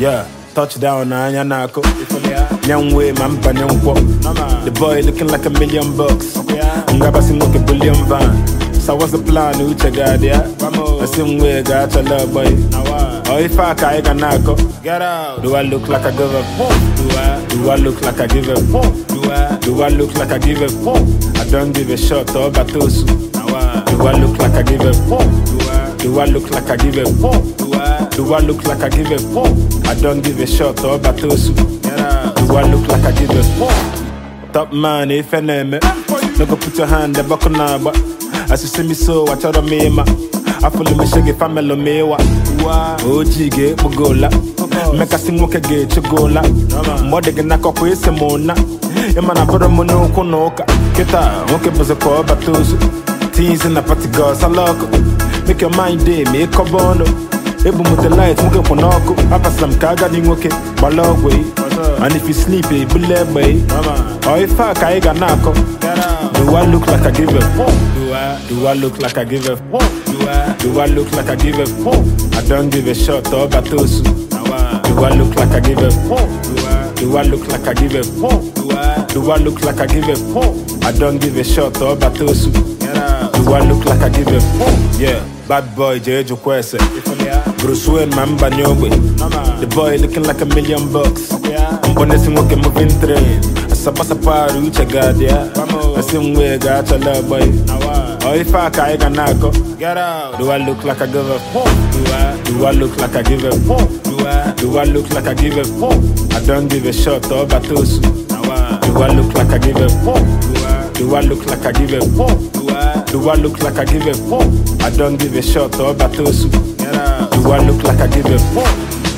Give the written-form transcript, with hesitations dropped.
Yeah, touchdown na anya nako. Young way, man, Panyampo. The boy looking like $1,000,000. Ngaba singoke billion van. So what's the plan? Who check out there? The same way, got your love boy. Oh, if I can nako. Get out. Do I look like I give a fuck? Do I look like I give a fuck? Do I look like I give a fuck? I don't give a shot or batosu. Do I look like I give a fuck? Do I look like I give a fuck? Do I look like I give a fuck? I don't give a shot or batosu. Do I look like I give a fuck? Top man, if I name it. No go put your hand the buckle now, but as you see me so, I tell me ma. I follow me shaggy family me wa. OG get mugola. Make a sing walk a gate to gola. More than a cock with some mona. Emana put a mono konoka. Kita, okay, was a call batosu. Teens in the party girls, I love. Make your mind day, make a bono. Ebu with the lights, muke ponoko. Apa some kaga ding okay, balog way. And if you sleepy, bullet way. Or if I got nako. Do I look like I give a fuck? Do I look like I give a fuck? Do I look like I give a fuck? I don't give a shot or batosu. Do I look like I give a fuck? Do I look like I give a fuck? Do I look like I give a fuck? I don't give a shot or batosu. Do I look like I give a fuck? Yeah, bad boy Jeju Kwese. Bruce Wayne, man, Banyogwe. The boy looking like $1,000,000. I'm gonna sing okay, moving train. Sabasa paru chagadia. The same way got your love boy. Oh, if I can nako. Get out. Do I look like I give a fuck? Do I look like I give a fuck? Do I look like I give a fuck? I don't give a shot or batosu. Do I look like I give a fuck? Do I look like I give a fuck? Do I look like I give a fuck? I don't give a shot or batosu. Do I look like I give a fuck?